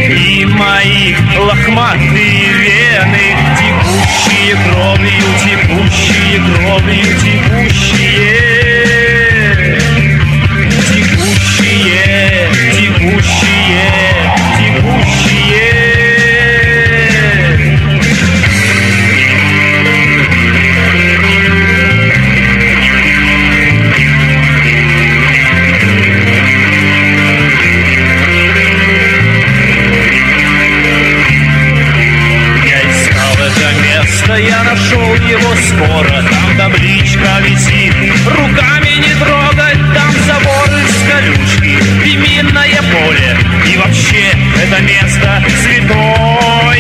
И мои лохматые вены, текущие кровью, текущие кровью, текущие, текущие, текущие, текущие. Я нашел его скоро, там табличка висит, руками не трогать, там заборы с колючки и минное поле, и вообще это место святое.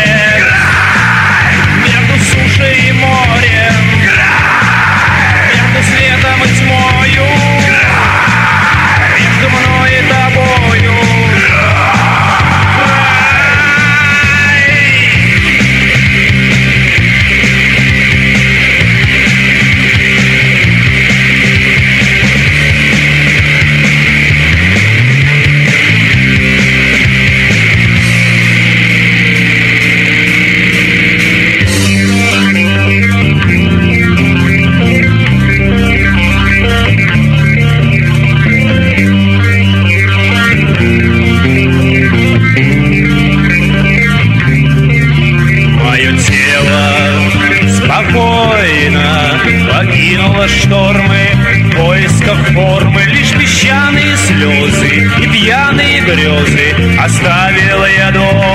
Между сушей и морем, между светом и тьмою, между мной и тобою. Покинула штормы в поисках формы, лишь песчаные слезы и пьяные грезы оставила я дома.